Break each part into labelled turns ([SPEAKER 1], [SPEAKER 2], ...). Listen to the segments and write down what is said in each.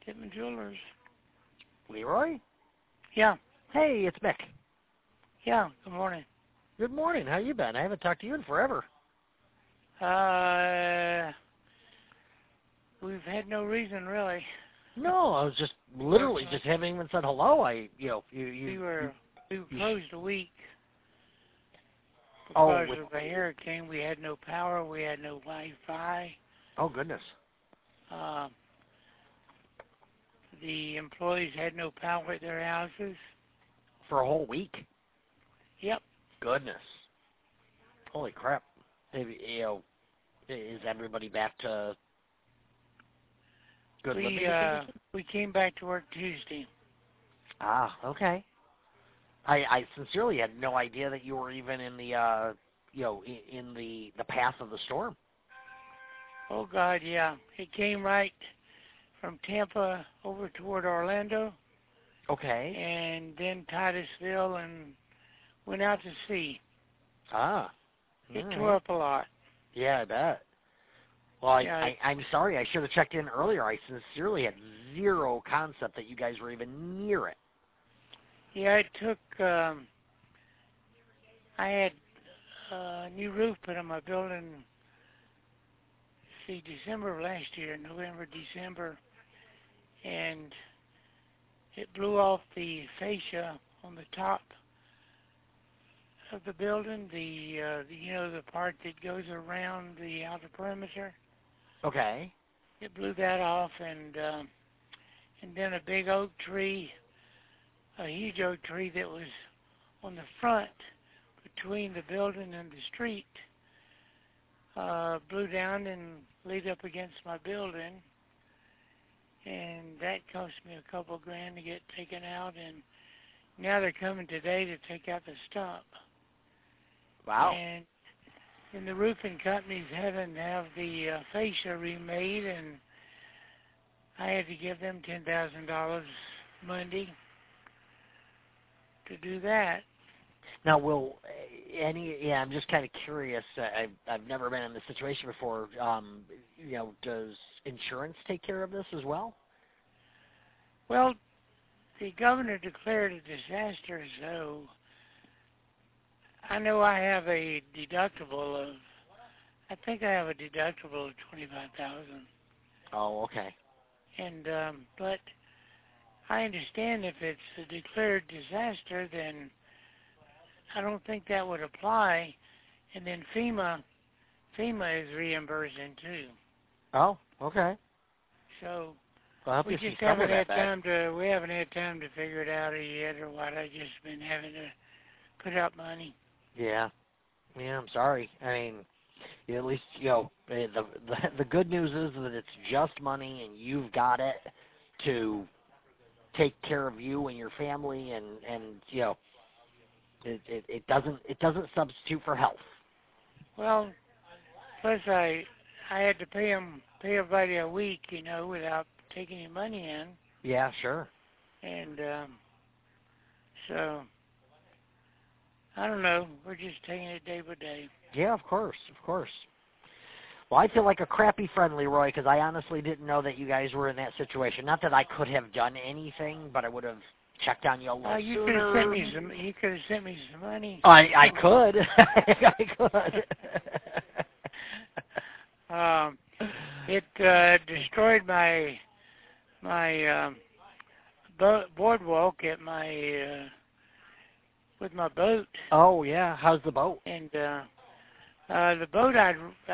[SPEAKER 1] Pittman Jewelers.
[SPEAKER 2] Leroy?
[SPEAKER 1] Yeah,
[SPEAKER 2] Hey, it's Mick.
[SPEAKER 1] yeah, good morning.
[SPEAKER 2] Good morning. How you been? I haven't talked to you in forever.
[SPEAKER 1] We've had no reason really.
[SPEAKER 2] No, I was just literally just haven't even said hello.
[SPEAKER 1] We were closed a week
[SPEAKER 2] Oh,
[SPEAKER 1] because of a hurricane. We had no power. We had no Wi-Fi.
[SPEAKER 2] oh goodness.
[SPEAKER 1] The employees had no power at their houses.
[SPEAKER 2] For a whole week?
[SPEAKER 1] Yep.
[SPEAKER 2] Goodness. Holy crap. Maybe, is everybody back to good living conditions?
[SPEAKER 1] We came back to work Tuesday.
[SPEAKER 2] Ah, okay. I sincerely had no idea that you were even in the in the path of the storm.
[SPEAKER 1] Oh God, yeah. It came right from Tampa over toward Orlando.
[SPEAKER 2] Okay.
[SPEAKER 1] And then Titusville and went out to sea.
[SPEAKER 2] Ah.
[SPEAKER 1] It tore up a lot.
[SPEAKER 2] Yeah, I bet. Well, I'm sorry. I should have checked in earlier. I sincerely had zero concept that you guys were even near it.
[SPEAKER 1] Yeah, it took, I had a new roof put on my building, December of last year, November, December, and it blew off the fascia on the top of the building, the part that goes around the outer perimeter.
[SPEAKER 2] Okay.
[SPEAKER 1] It blew that off, and then a big oak tree, a huge oak tree that was on the front between the building and the street, blew down and laid up against my building, and that cost me a couple grand to get taken out, and now they're coming today to take out the stump.
[SPEAKER 2] Wow.
[SPEAKER 1] And the roofing company's having to have the fascia remade, and I had to give them $10,000 Monday to do that.
[SPEAKER 2] Now, I'm just kind of curious. I've never been in this situation before. Does insurance take care of this as well?
[SPEAKER 1] Well, the governor declared a disaster, so I know I have a deductible of, I think I have a deductible of $25,000.
[SPEAKER 2] Oh, okay.
[SPEAKER 1] And but I understand if it's a declared disaster, then I don't think that would apply. And then FEMA is reimbursing too.
[SPEAKER 2] Oh, okay.
[SPEAKER 1] So
[SPEAKER 2] well,
[SPEAKER 1] we just haven't had time to figure it out yet, or what. I've just been having to put out money.
[SPEAKER 2] Yeah, I'm sorry. I mean, at least the good news is that it's just money, and you've got it to take care of you and your family, and it doesn't substitute for health.
[SPEAKER 1] Well, plus I had to pay everybody a week, without taking any money in.
[SPEAKER 2] Yeah, sure.
[SPEAKER 1] And so I don't know. We're just taking it day by day.
[SPEAKER 2] Yeah, of course. Well, I feel like a crappy friend, Leroy, because I honestly didn't know that you guys were in that situation. Not that I could have done anything, but I would have checked on you a little
[SPEAKER 1] you
[SPEAKER 2] sooner.
[SPEAKER 1] You could have sent me some money.
[SPEAKER 2] I could. I could.
[SPEAKER 1] It destroyed my boardwalk at my with my boat.
[SPEAKER 2] Oh yeah, how's the boat?
[SPEAKER 1] And the boat I'd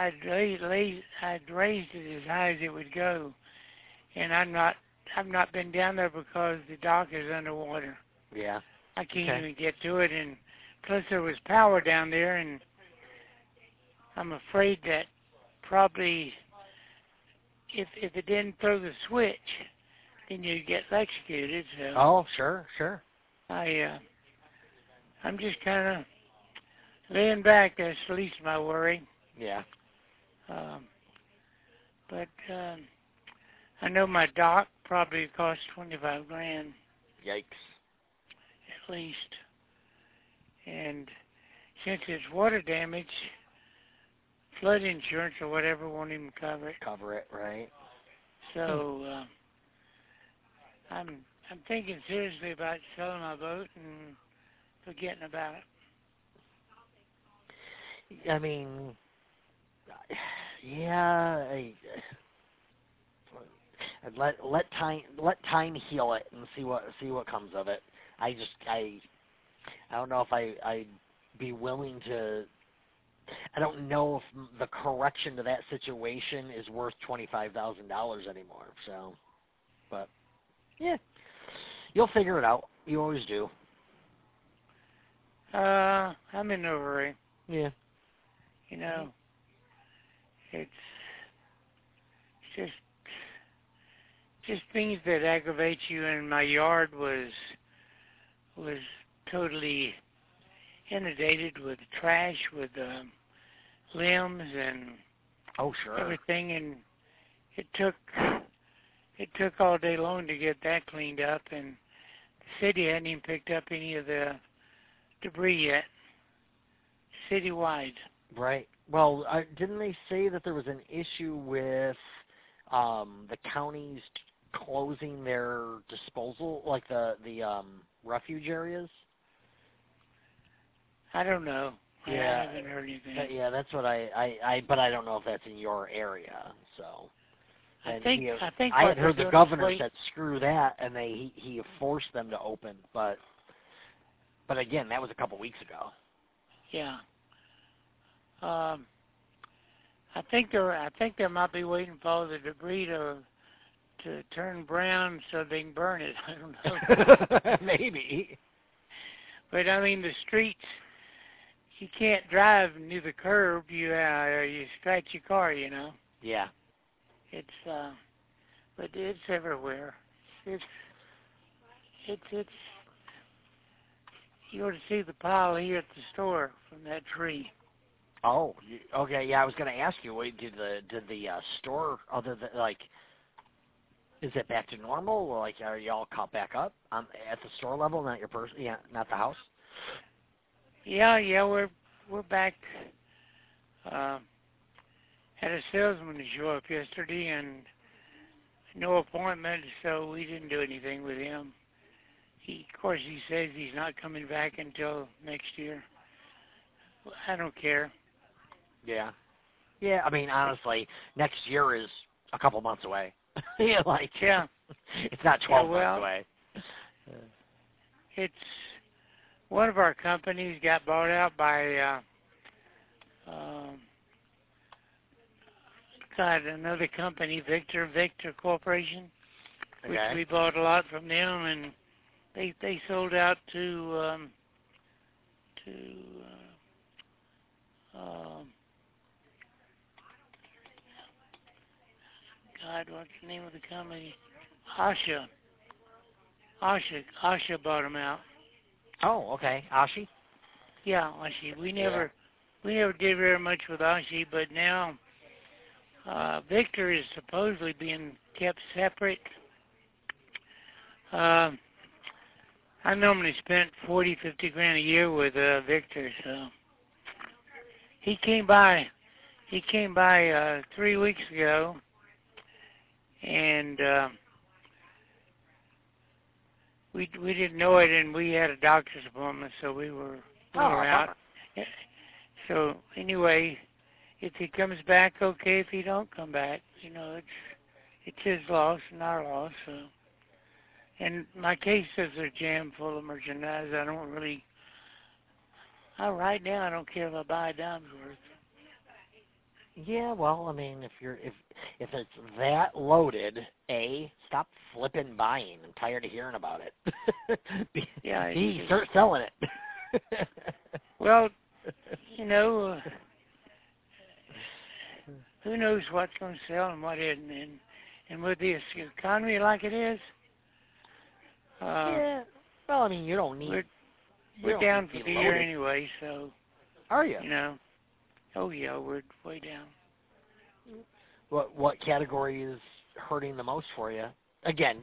[SPEAKER 1] raised it as high as it would go, and I've not been down there because the dock is underwater.
[SPEAKER 2] Yeah.
[SPEAKER 1] I can't even get to it, and plus there was power down there, and I'm afraid that probably if it didn't throw the switch, then you'd get electrocuted. So
[SPEAKER 2] oh, sure.
[SPEAKER 1] I'm just kind of laying back. That's the least of my worry.
[SPEAKER 2] Yeah.
[SPEAKER 1] But I know my dock probably cost $25 grand.
[SPEAKER 2] Yikes.
[SPEAKER 1] At least. And since it's water damage, flood insurance or whatever won't even cover it.
[SPEAKER 2] Cover it, right?
[SPEAKER 1] So I'm thinking seriously about selling my boat and forgetting about it.
[SPEAKER 2] I mean, yeah, let time heal it and see what comes of it. I don't know if I'd be willing to. I don't know if the correction to that situation is worth $25,000 anymore. So, but yeah, you'll figure it out. You always do.
[SPEAKER 1] I'm in no hurry.
[SPEAKER 2] Yeah.
[SPEAKER 1] You know, it's just things that aggravate you. And my yard was totally inundated with trash, with limbs and
[SPEAKER 2] Oh, sure.
[SPEAKER 1] everything, and it took all day long to get that cleaned up, and the city hadn't even picked up any of the debris yet, citywide.
[SPEAKER 2] Right. Well, didn't they say that there was an issue with the counties closing their disposal, like the refuge areas?
[SPEAKER 1] I don't know.
[SPEAKER 2] Yeah.
[SPEAKER 1] I haven't heard anything.
[SPEAKER 2] Yeah, that's what but I don't know if that's in your area. So.
[SPEAKER 1] I
[SPEAKER 2] And
[SPEAKER 1] think
[SPEAKER 2] I
[SPEAKER 1] what
[SPEAKER 2] had heard
[SPEAKER 1] they're
[SPEAKER 2] the
[SPEAKER 1] doing
[SPEAKER 2] governor
[SPEAKER 1] is
[SPEAKER 2] said screw that, and he forced them to open. But again, that was a couple weeks ago.
[SPEAKER 1] yeah. I think they might be waiting for all the debris to turn brown so they can burn it. I don't know.
[SPEAKER 2] Maybe.
[SPEAKER 1] But I mean, the streets, you can't drive near the curb. You scratch your car. You know.
[SPEAKER 2] Yeah.
[SPEAKER 1] It's but it's everywhere. It's you ought to see the pile here at the store from that tree.
[SPEAKER 2] Oh, okay. Yeah, I was going to ask you. Wait, did the store, other than like, is it back to normal? Or like, are y'all caught back up at the store level, not your person? Yeah, not the house.
[SPEAKER 1] Yeah, we're back. Had a salesman to show up yesterday and no appointment, so we didn't do anything with him. Of course, he says he's not coming back until next year. I don't care.
[SPEAKER 2] Yeah. Yeah, I mean, honestly, next year is a couple months away. Yeah, like,
[SPEAKER 1] Yeah.
[SPEAKER 2] It's not 12
[SPEAKER 1] well,
[SPEAKER 2] months away.
[SPEAKER 1] It's one of our companies got bought out by another company, Victor Corporation, which we bought a lot from them, and they sold out to God, what's the name of the company? Asha bought them out.
[SPEAKER 2] Oh, okay. Ashi?
[SPEAKER 1] Yeah, Ashi. We never did very much with Ashi, but now Victor is supposedly being kept separate. I normally spent 40, 50 grand a year with Victor, so he came by 3 weeks ago, and we didn't know it, and we had a doctor's appointment, so we were out. So anyway, if he comes back, okay. If he don't come back, it's his loss and our loss. So, and my cases are jammed full of merchandise. Right now I don't care if I buy a dime's worth.
[SPEAKER 2] Yeah, well, I mean, if it's that loaded, stop flipping buying. I'm tired of hearing about it. Start selling it.
[SPEAKER 1] Well, who knows what's going to sell and what isn't, and with this economy like it is.
[SPEAKER 2] Yeah. Well, I mean, you don't need.
[SPEAKER 1] We're down for the year anyway, so.
[SPEAKER 2] Are you?
[SPEAKER 1] Oh yeah, we're way down.
[SPEAKER 2] What category is hurting the most for you? Again,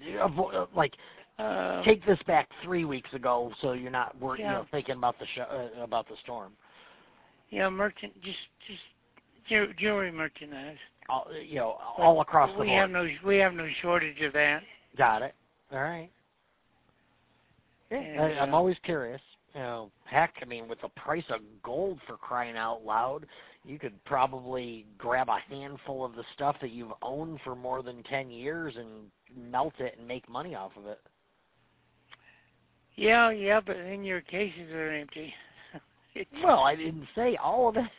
[SPEAKER 2] take this back 3 weeks ago, so you're not thinking about about the storm.
[SPEAKER 1] Yeah, just jewelry merchandise.
[SPEAKER 2] All across the board.
[SPEAKER 1] We have no shortage of that.
[SPEAKER 2] Got it. All right. Yeah,
[SPEAKER 1] And
[SPEAKER 2] I'm always curious. You know, heck, I mean, with the price of gold for crying out loud, you could probably grab a handful of the stuff that you've owned for more than 10 years and melt it and make money off of it.
[SPEAKER 1] yeah, but then your cases are empty.
[SPEAKER 2] Well, I didn't say all of it.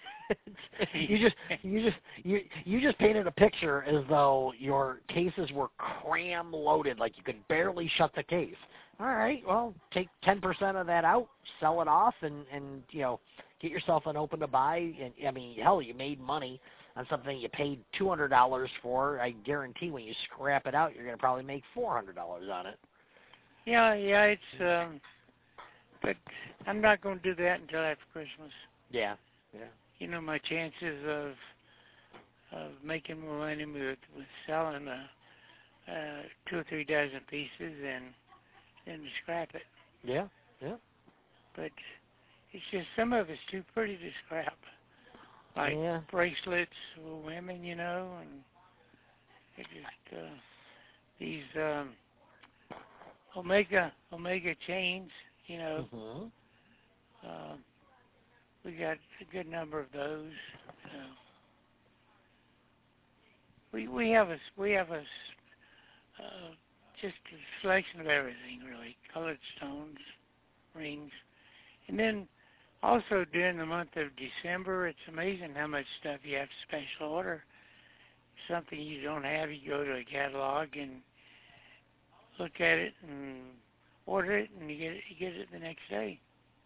[SPEAKER 2] You just painted a picture as though your cases were cram loaded, like you could barely shut the case. All right, well, take 10% of that out, sell it off, and get yourself an open to buy. And I mean, hell, you made money on something you paid $200 for. I guarantee when you scrap it out, you're going to probably make $400 on it.
[SPEAKER 1] Yeah, it's but I'm not going to do that until after Christmas.
[SPEAKER 2] Yeah.
[SPEAKER 1] You know, my chances of making more money with selling 2 or 3 dozen pieces and then to scrap it.
[SPEAKER 2] Yeah.
[SPEAKER 1] But it's just some of it's too pretty to scrap, like bracelets for women, you know, and it just these Omega chains, you know.
[SPEAKER 2] Mm-hmm.
[SPEAKER 1] We got a good number of those. We have just a selection of everything, really. Colored stones, rings. And then also during the month of December, it's amazing how much stuff you have to special order. Something you don't have, you go to a catalog and look at it and order it, and you get it the next day.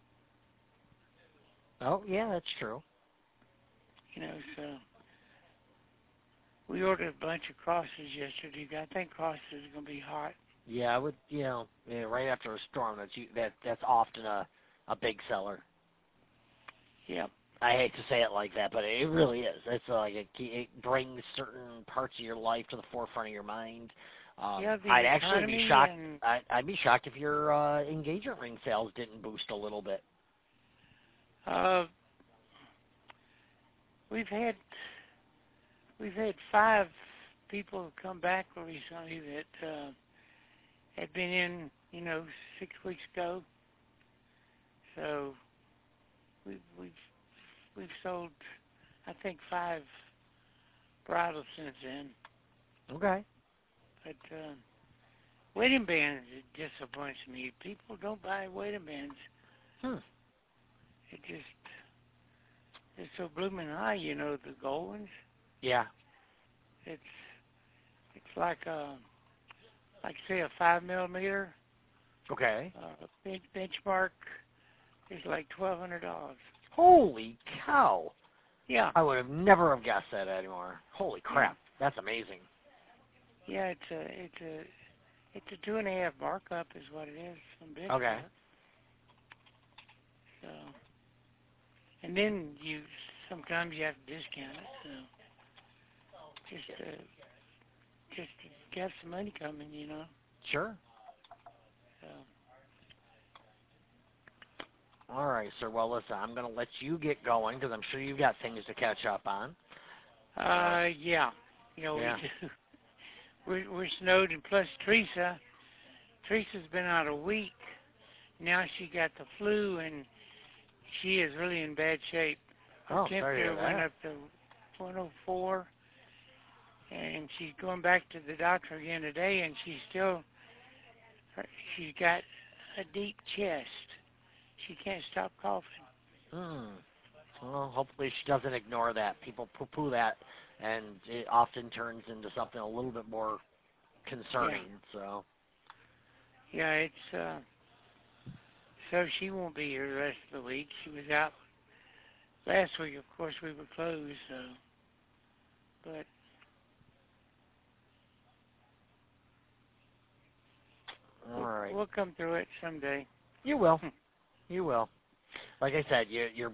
[SPEAKER 2] Oh, yeah, that's true.
[SPEAKER 1] You know, so we ordered a bunch of crosses yesterday. I think crosses are going to be hot.
[SPEAKER 2] Yeah, I would. Right after a storm, that's often a big seller.
[SPEAKER 1] Yep.
[SPEAKER 2] I hate to say it like that, but it really is. It's like it brings certain parts of your life to the forefront of your mind. I'd actually be shocked. I'd be shocked if your engagement ring sales didn't boost a little bit.
[SPEAKER 1] We've had 5 people come back recently that had been in, 6 weeks ago. So we've sold, I think, 5 bridles since then.
[SPEAKER 2] Okay.
[SPEAKER 1] But wedding bands disappoints me. People don't buy wedding bands. It's so blooming high, the gold ones.
[SPEAKER 2] Yeah.
[SPEAKER 1] It's like say a 5mm.
[SPEAKER 2] Okay.
[SPEAKER 1] Benchmark is like $1,200.
[SPEAKER 2] Holy cow!
[SPEAKER 1] Yeah.
[SPEAKER 2] I would have never have guessed that anymore. Holy crap! That's amazing.
[SPEAKER 1] Yeah, it's a 2.5 markup is what it is from Benchmark.
[SPEAKER 2] Okay.
[SPEAKER 1] So, and then sometimes you have to discount it. So just to get some money coming,
[SPEAKER 2] Sure.
[SPEAKER 1] So.
[SPEAKER 2] All right, sir. Well, listen, I'm going to let you get going because I'm sure you've got things to catch up on.
[SPEAKER 1] Yeah. We do. We're snowed, and plus Teresa's been out a week. Now she got the flu, and she is really in bad shape. Her temperature went up to 104, and she's going back to the doctor again today, and she's got a deep chest. She can't stop coughing.
[SPEAKER 2] Well, hopefully she doesn't ignore that. People poo-poo that, and it often turns into something a little bit more concerning.
[SPEAKER 1] Yeah.
[SPEAKER 2] So.
[SPEAKER 1] Yeah, it's so she won't be here the rest of the week. She was out last week. Of course, we were closed. So, but
[SPEAKER 2] all right,
[SPEAKER 1] we'll come through it someday.
[SPEAKER 2] You will. You will. Like I said, you're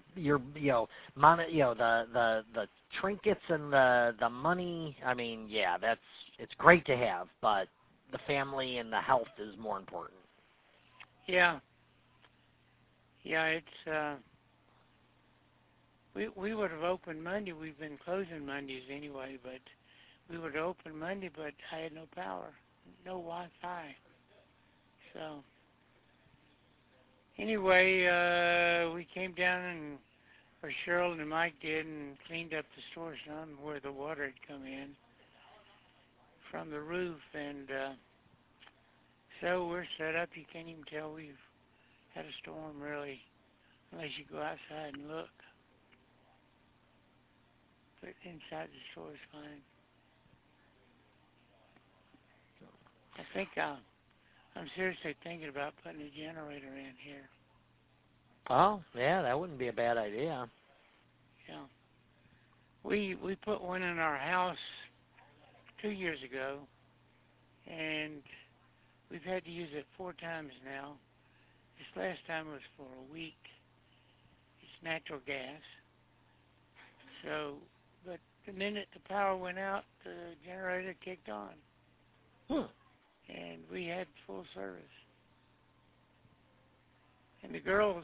[SPEAKER 2] the trinkets and the money. I mean, yeah, it's great to have, but the family and the health is more important.
[SPEAKER 1] Yeah. Yeah, it's we would have opened Monday. We've been closing Mondays anyway, but we would have opened Monday, but I had no power, no Wi-Fi. So anyway, we came down and, or Cheryl and Mike did, and cleaned up the store some where the water had come in from the roof, and so we're set up. You can't even tell we've had a storm really, unless you go outside and look. But inside the store is fine. I think I'm seriously thinking about putting a generator in here.
[SPEAKER 2] Oh, yeah, that wouldn't be a bad idea.
[SPEAKER 1] Yeah. We put one in our house 2 years ago, and we've had to use it 4 times now. This last time was for a week. It's natural gas. So, but the minute the power went out, the generator kicked on. And we had full service. And the girls,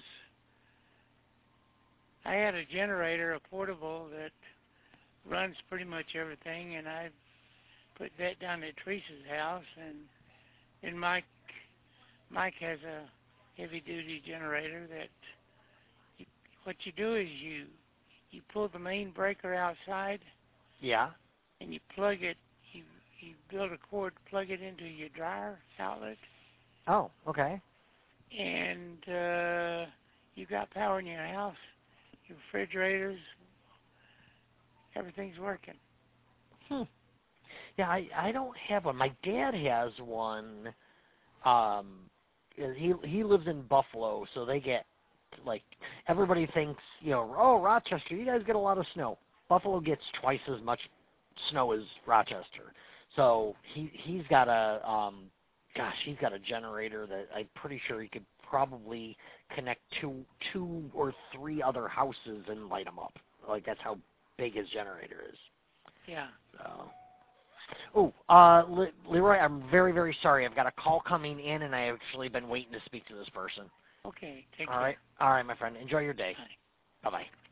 [SPEAKER 1] I had a generator, a portable, that runs pretty much everything, and I put that down at Teresa's house, and Mike has a heavy-duty generator that what you do is you pull the main breaker outside.
[SPEAKER 2] Yeah.
[SPEAKER 1] And you plug it, you build a cord, plug it into your dryer outlet.
[SPEAKER 2] Oh, okay.
[SPEAKER 1] And you got power in your house, your refrigerators, everything's working.
[SPEAKER 2] Yeah, I don't have one. My dad has one. He lives in Buffalo, so they get, like, everybody thinks, you know, oh, Rochester, you guys get a lot of snow. Buffalo gets twice as much snow as Rochester. So he's got a he's got a generator that I'm pretty sure he could probably connect two or three other houses and light them up. Like, that's how big his generator is.
[SPEAKER 1] Yeah.
[SPEAKER 2] So. Leroy, I'm very, very sorry. I've got a call coming in, and I've actually been waiting to speak to this person.
[SPEAKER 1] Okay, take care.
[SPEAKER 2] All right, my friend. Enjoy your day.
[SPEAKER 1] Bye.
[SPEAKER 2] Bye-bye.